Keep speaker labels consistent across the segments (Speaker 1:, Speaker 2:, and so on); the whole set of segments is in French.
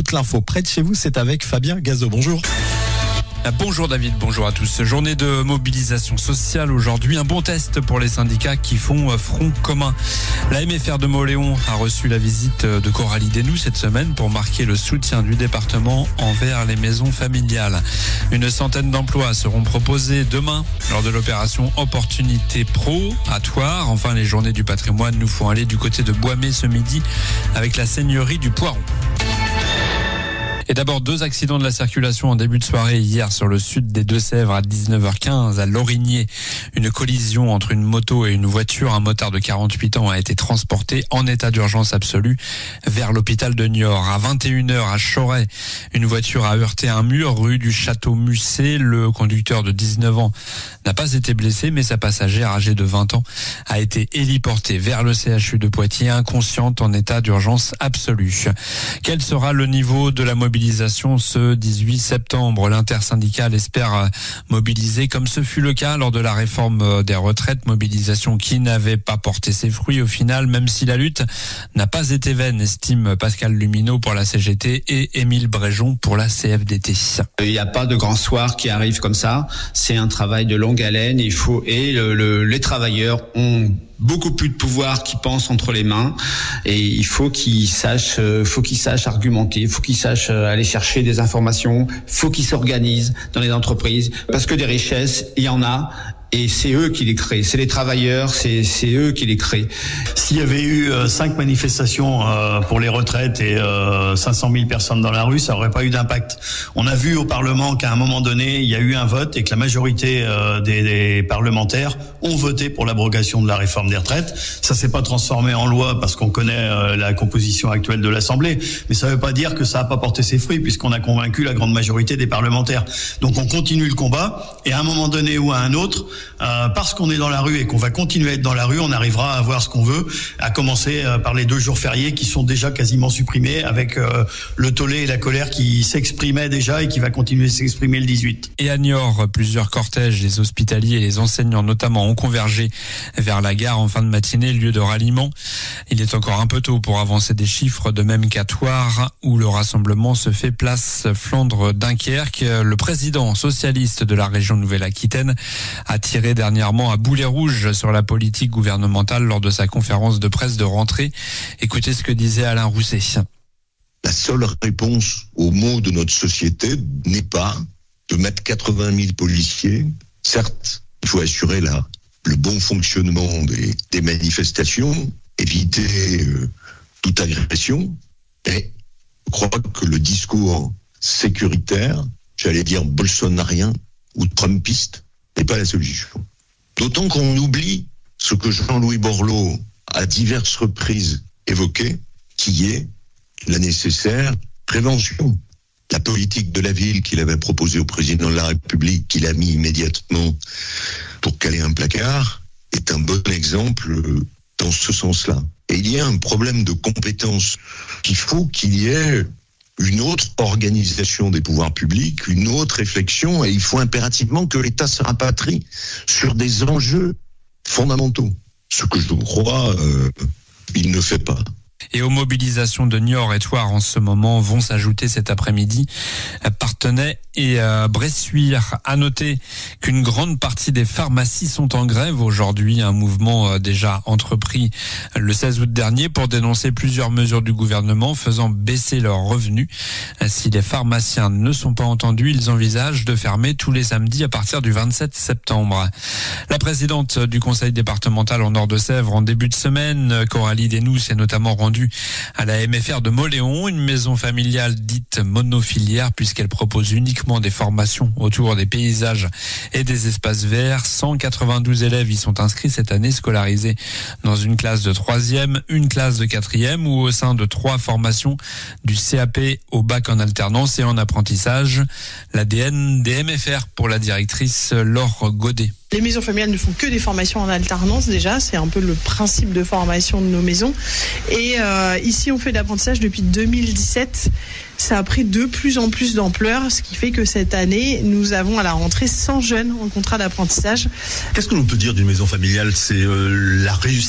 Speaker 1: toute l'info près de chez vous, c'est avec Fabien Gazot. Bonjour.
Speaker 2: Bonjour David, bonjour à tous. Journée de mobilisation sociale aujourd'hui, un bon test pour les syndicats qui font front commun. La MFR de Mauléon a reçu la visite de Coralie Desnoux cette semaine pour marquer le soutien du département envers les maisons familiales. Une centaine d'emplois seront proposés demain lors de l'opération Opportunité Pro à Thouars. Enfin, les journées du patrimoine nous font aller du côté de Boismé ce midi avec la seigneurie du Poiron. Et d'abord, 2 accidents de la circulation en début de soirée hier sur le sud des Deux-Sèvres à 19h15 à Lorigné. Une collision entre une moto et une voiture. Un motard de 48 ans a été transporté en état d'urgence absolue vers l'hôpital de Niort. À 21h à Choret, une voiture a heurté un mur rue du Château Musset. Le conducteur de 19 ans n'a pas été blessé, mais sa passagère âgée de 20 ans a été héliportée vers le CHU de Poitiers, inconsciente en état d'urgence absolue. Quel sera le niveau de la mobilisation ce 18 septembre? L'intersyndicale espère mobiliser comme ce fut le cas lors de la réforme des retraites, mobilisation qui n'avait pas porté ses fruits au final, même si la lutte n'a pas été vaine, estime Pascal Lumineau pour la CGT et Émile Bréjon pour la CFDT.
Speaker 3: Il n'y a pas de grand soir qui arrive comme ça, c'est un travail de longue haleine, les travailleurs ont beaucoup plus de pouvoir qu'ils pensent entre les mains et il faut qu'ils sachent argumenter, il faut qu'ils sachent aller chercher des informations, il faut qu'ils s'organisent dans les entreprises parce que des richesses, il y en a. Et c'est eux qui les créent, c'est les travailleurs, c'est eux qui les créent.
Speaker 4: S'il y avait eu 5 manifestations pour les retraites et 500 000 personnes dans la rue, ça n'aurait pas eu d'impact. On a vu au Parlement qu'à un moment donné, il y a eu un vote et que la majorité des parlementaires ont voté pour l'abrogation de la réforme des retraites. Ça s'est pas transformé en loi parce qu'on connaît la composition actuelle de l'Assemblée, mais ça ne veut pas dire que ça n'a pas porté ses fruits puisqu'on a convaincu la grande majorité des parlementaires. Donc on continue le combat et à un moment donné ou à un autre, parce qu'on est dans la rue et qu'on va continuer à être dans la rue, on arrivera à avoir ce qu'on veut, à commencer par les 2 jours fériés qui sont déjà quasiment supprimés avec le tollé et la colère qui s'exprimaient déjà et qui va continuer à s'exprimer le 18.
Speaker 2: Et à Niort, plusieurs cortèges, les hospitaliers et les enseignants notamment ont convergé vers la gare en fin de matinée, lieu de ralliement. Il est encore un peu tôt pour avancer des chiffres, de même qu'à Thouars où le rassemblement se fait place Flandre-Dunkerque. Le président socialiste de la région Nouvelle-Aquitaine a tiré dernièrement à boulet rouge sur la politique gouvernementale lors de sa conférence de presse de rentrée. Écoutez ce que disait Alain Rousset.
Speaker 5: La seule réponse aux maux de notre société n'est pas de mettre 80 000 policiers. Certes, il faut assurer le bon fonctionnement des manifestations, éviter toute agression, mais je crois que le discours sécuritaire, j'allais dire bolsonarien ou trumpiste, n'est pas la solution. D'autant qu'on oublie ce que Jean-Louis Borloo à diverses reprises évoqué, qui est la nécessaire prévention. La politique de la ville qu'il avait proposée au président de la République, qu'il a mis immédiatement pour caler un placard, est un bon exemple dans ce sens-là. Et il y a un problème de compétence. Il faut qu'il y ait une autre organisation des pouvoirs publics, une autre réflexion, et il faut impérativement que l'État se rapatrie sur des enjeux fondamentaux. Ce que je crois, il ne fait pas.
Speaker 2: Et aux mobilisations de Niort et Thouars en ce moment vont s'ajouter cet après-midi Parthenay et Bressuire. À noter qu'une grande partie des pharmacies sont en grève aujourd'hui, un mouvement déjà entrepris le 16 août dernier pour dénoncer plusieurs mesures du gouvernement faisant baisser leurs revenus. Si les pharmaciens ne sont pas entendus, ils envisagent de fermer tous les samedis à partir du 27 septembre. La présidente du conseil départemental en Nord-de-Sèvres en début de semaine, Coralie Desnoux, s'est notamment rendue à la MFR de Mauléon, une maison familiale dite monofilière puisqu'elle propose uniquement des formations autour des paysages et des espaces verts. 192 élèves y sont inscrits cette année, scolarisés dans une classe de 3e, une classe de 4e ou au sein de 3 formations du CAP au bac en alternance et en apprentissage. L'ADN des MFR pour la directrice Laure Godet.
Speaker 6: Les maisons familiales ne font que des formations en alternance déjà, c'est un peu le principe de formation de nos maisons. Et ici on fait de l'apprentissage depuis 2017. Ça a pris de plus en plus d'ampleur, ce qui fait que cette année, nous avons à la rentrée 100 jeunes en contrat d'apprentissage.
Speaker 7: Qu'est-ce que l'on peut dire d'une maison familiale ? C'est la réussite ?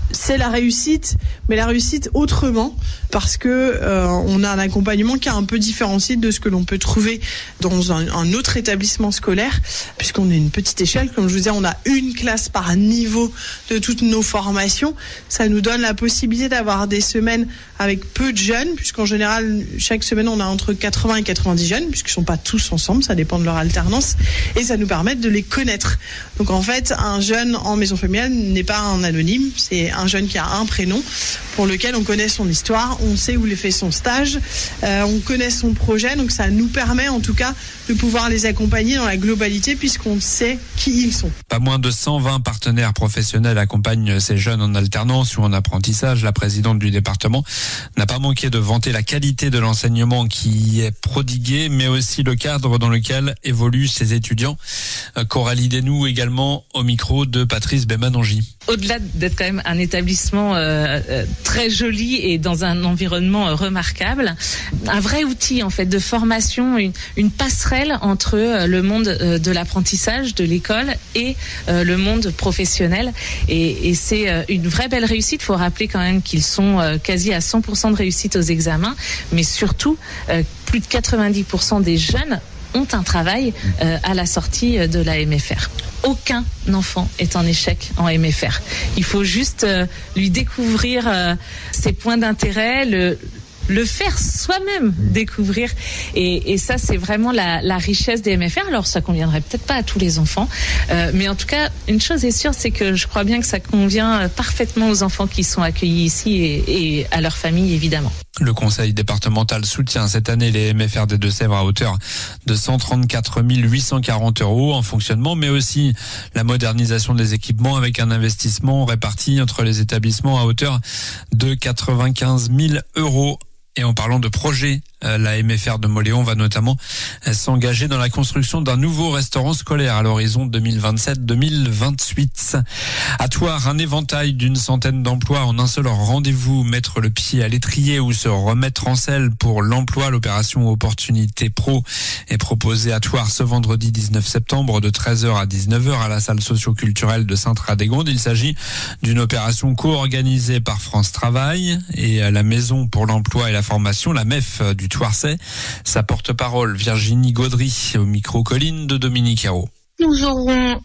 Speaker 6: c'est la réussite, mais la réussite autrement, parce que on a un accompagnement qui est un peu différencié de ce que l'on peut trouver dans un autre établissement scolaire, puisqu'on est une petite échelle. Comme je vous disais, on a une classe par niveau de toutes nos formations. Ça nous donne la possibilité d'avoir des semaines avec peu de jeunes, puisqu'en général, chaque semaine, on a entre 80 et 90 jeunes, puisqu'ils ne sont pas tous ensemble, ça dépend de leur alternance, et ça nous permet de les connaître. Donc en fait, un jeune en maison familiale n'est pas un anonyme, c'est un jeune qui a un prénom pour lequel on connaît son histoire, on sait où il fait son stage, on connaît son projet, donc ça nous permet en tout cas de pouvoir les accompagner dans la globalité puisqu'on sait qui ils sont.
Speaker 2: Pas moins de 120 partenaires professionnels accompagnent ces jeunes en alternance ou en apprentissage. La présidente du département n'a pas manqué de vanter la qualité de l'enseignement qui est prodigué, mais aussi le cadre dans lequel évoluent ces étudiants. Coralie Desnoux également au micro de Patrice Bémanangi.
Speaker 7: Au-delà d'être quand même un établissement très joli et dans un environnement remarquable, un vrai outil en fait de formation, une passerelle entre le monde de l'apprentissage, de l'école et le monde professionnel. Et c'est une vraie belle réussite. Il faut rappeler quand même qu'ils sont quasi à 100% de réussite aux examens, mais surtout plus de 90% des jeunes ont un travail à la sortie de la MFR. Aucun enfant est en échec en MFR. Il faut juste lui découvrir ses points d'intérêt, le faire soi-même découvrir. Et ça, c'est vraiment la richesse des MFR. Alors, ça conviendrait peut-être pas à tous les enfants, mais en tout cas, une chose est sûre, c'est que je crois bien que ça convient parfaitement aux enfants qui sont accueillis ici et à leur famille, évidemment.
Speaker 2: Le conseil départemental soutient cette année les MFR des Deux-Sèvres à hauteur de 134 840 € en fonctionnement, mais aussi la modernisation des équipements avec un investissement réparti entre les établissements à hauteur de 95 000 €. Et en parlant de projet, la MFR de Mauléon va notamment s'engager dans la construction d'un nouveau restaurant scolaire à l'horizon 2027-2028. À Thouars, un éventail d'une centaine d'emplois en un seul rendez-vous, mettre le pied à l'étrier ou se remettre en selle pour l'emploi. L'opération Opportunité Pro est proposée à Thouars ce vendredi 19 septembre de 13h à 19h à la salle socio-culturelle de Sainte-Radégonde. Il s'agit d'une opération co-organisée par France Travail et la Maison pour l'emploi et la formation, la MEF du Thouarsais. Sa porte-parole, Virginie Gaudry, au micro Colline de Dominique Hérault.
Speaker 8: Nous aurons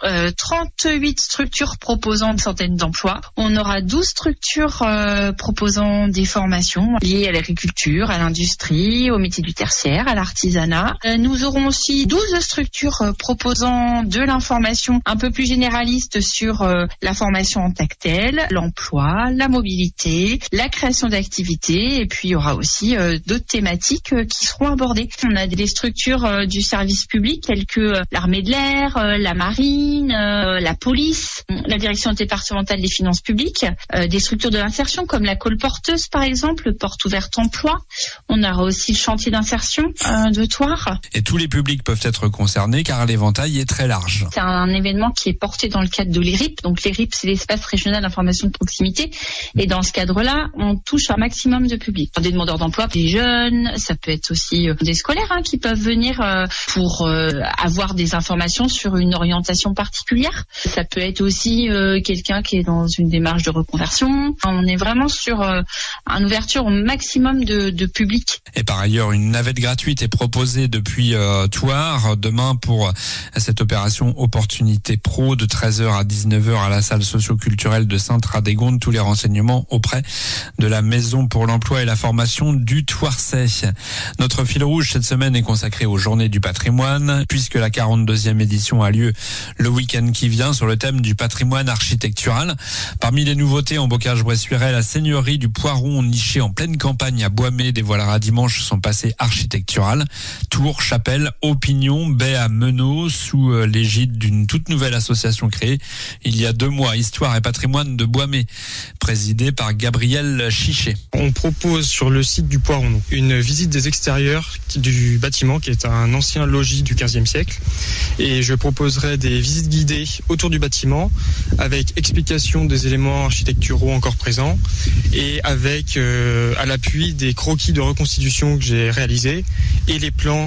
Speaker 8: 38 structures proposant une centaine d'emplois. On aura 12 structures proposant des formations liées à l'agriculture, à l'industrie, au métier du tertiaire, à l'artisanat. Nous aurons aussi 12 structures proposant de l'information un peu plus généraliste sur la formation en tactile, l'emploi, la mobilité, la création d'activités. Et puis il y aura aussi d'autres thématiques qui seront abordées. On a des structures du service public telles que l'armée de l'air, la marine, la police, la direction départementale des finances publiques, des structures de l'insertion comme la colporteuse par exemple, porte ouverte emploi. On aura aussi le chantier d'insertion de Thouars.
Speaker 2: Et tous les publics peuvent être concernés car l'éventail est très large.
Speaker 8: C'est un événement qui est porté dans le cadre de l'ERIP. Donc l'ERIP, c'est l'espace régional d'information de proximité. Et dans ce cadre-là, on touche un maximum de publics. Des demandeurs d'emploi, des jeunes, ça peut être aussi des scolaires qui peuvent venir pour avoir des informations sur une orientation particulière. Ça peut être aussi quelqu'un qui est dans une démarche de reconversion. On est vraiment sur une ouverture au maximum de public.
Speaker 2: Et par ailleurs, une navette gratuite est proposée depuis Thouars demain pour cette opération Opportunité Pro de 13h à 19h à la salle socio-culturelle de Sainte-Radégonde. Tous les renseignements auprès de la Maison pour l'emploi et la formation du Thouarsais. Notre fil rouge cette semaine est consacré aux Journées du patrimoine puisque la 42e édition a lieu le week-end qui vient sur le thème du patrimoine architectural. Parmi les nouveautés en Bocage-Bressuiret, la seigneurie du Poiron nichée en pleine campagne à Boismé dévoilera dimanche son passé architectural. Tours, chapelle, Opignon, baie à Meneaux sous l'égide d'une toute nouvelle association créée il y a 2 mois, Histoire et patrimoine de Boismé, présidée par Gabriel Chichet.
Speaker 9: On propose sur le site du Poiron une visite des extérieurs du bâtiment qui est un ancien logis du 15e siècle et je proposerai des visites guidées autour du bâtiment avec explication des éléments architecturaux encore présents et avec à l'appui des croquis de reconstitution que j'ai réalisés et les plans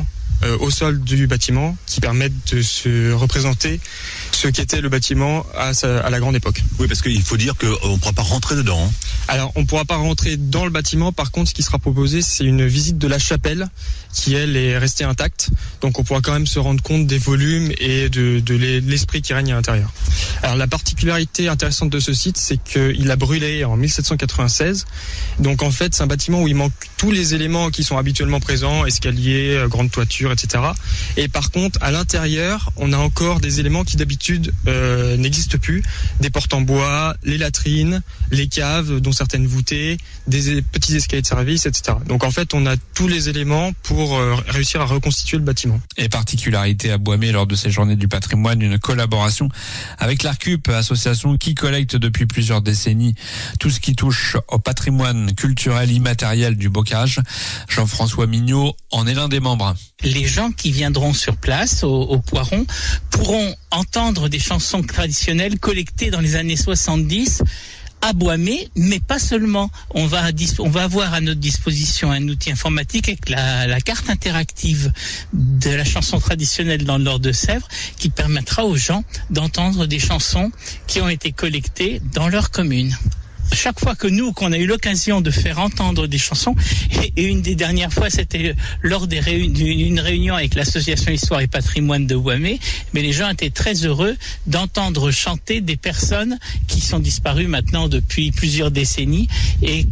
Speaker 9: au sol du bâtiment qui permettent de se représenter ce qu'était le bâtiment à la grande époque.
Speaker 10: Oui, parce qu'il faut dire qu'on ne pourra pas rentrer dedans.
Speaker 9: Alors, on ne pourra pas rentrer dans le bâtiment. Par contre, ce qui sera proposé, c'est une visite de la chapelle qui, elle, est restée intacte. Donc, on pourra quand même se rendre compte des volumes et de l'esprit qui règne à l'intérieur. Alors, la particularité intéressante de ce site, c'est qu'il a brûlé en 1796. Donc, en fait, c'est un bâtiment où il manque tous les éléments qui sont habituellement présents, escalier, grande toiture, etc. Et par contre, à l'intérieur, on a encore des éléments qui d'habitude n'existent plus. Des portes en bois, les latrines, les caves, dont certaines voûtées, des petits escaliers de service, etc. Donc en fait, on a tous les éléments pour réussir à reconstituer le bâtiment.
Speaker 2: Et particularité à Boismé lors de ces journées du patrimoine, une collaboration avec l'Arcup, association qui collecte depuis plusieurs décennies tout ce qui touche au patrimoine culturel immatériel du bocage. Jean-François Mignot en est l'un des membres.
Speaker 11: Les gens qui viendront sur place au Poiron pourront entendre des chansons traditionnelles collectées dans les années 70 à Boismé, mais pas seulement. On va avoir à notre disposition un outil informatique avec la carte interactive de la chanson traditionnelle dans le Nord de Sèvres qui permettra aux gens d'entendre des chansons qui ont été collectées dans leur commune. Chaque fois qu'on a eu l'occasion de faire entendre des chansons, et une des dernières fois, c'était lors d'une réunion avec l'association Histoire et Patrimoine de Boismé, mais les gens étaient très heureux d'entendre chanter des personnes qui sont disparues maintenant depuis plusieurs décennies et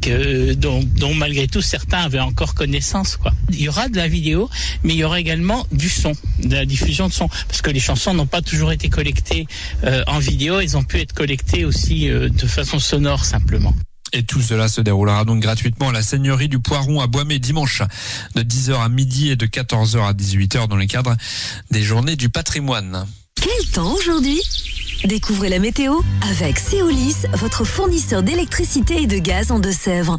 Speaker 11: dont malgré tout certains avaient encore connaissance, quoi. Il y aura de la vidéo, mais il y aura également du son, de la diffusion de son, parce que les chansons n'ont pas toujours été collectées en vidéo, elles ont pu être collectées aussi de façon sonore simplement.
Speaker 2: Et tout cela se déroulera donc gratuitement à la Seigneurie du Poiron à Boismé dimanche de 10h à midi et de 14h à 18h dans le cadre des Journées du patrimoine.
Speaker 12: Quel temps aujourd'hui ? Découvrez la météo avec Céolis, votre fournisseur d'électricité et de gaz en Deux-Sèvres.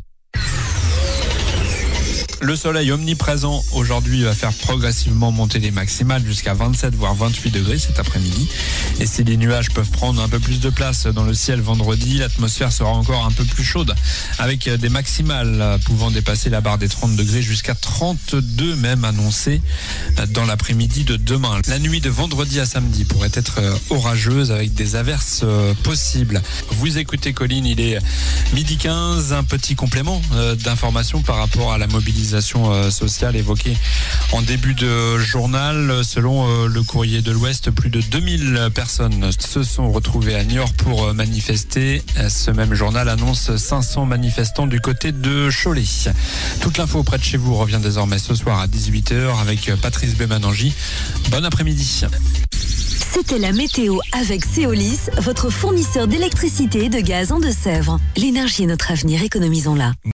Speaker 2: Le soleil omniprésent aujourd'hui va faire progressivement monter les maximales jusqu'à 27 voire 28 degrés cet après-midi. Et si les nuages peuvent prendre un peu plus de place dans le ciel vendredi, l'atmosphère sera encore un peu plus chaude avec des maximales pouvant dépasser la barre des 30 degrés jusqu'à 32 même annoncés dans l'après-midi de demain. La nuit de vendredi à samedi pourrait être orageuse avec des averses possibles. Vous écoutez Colline, il est midi 15, un petit complément d'information par rapport à la mobilisation sociale évoquée en début de journal. Selon le Courrier de l'Ouest, plus de 2000 personnes se sont retrouvées à Niort pour manifester. Ce même journal annonce 500 manifestants du côté de Cholet. Toute l'info près de chez vous revient désormais ce soir à 18h avec Patrice Bémanangi. Bon après-midi.
Speaker 12: C'était la météo avec Céolis, votre fournisseur d'électricité et de gaz en Deux-Sèvres. L'énergie est notre avenir, économisons-la.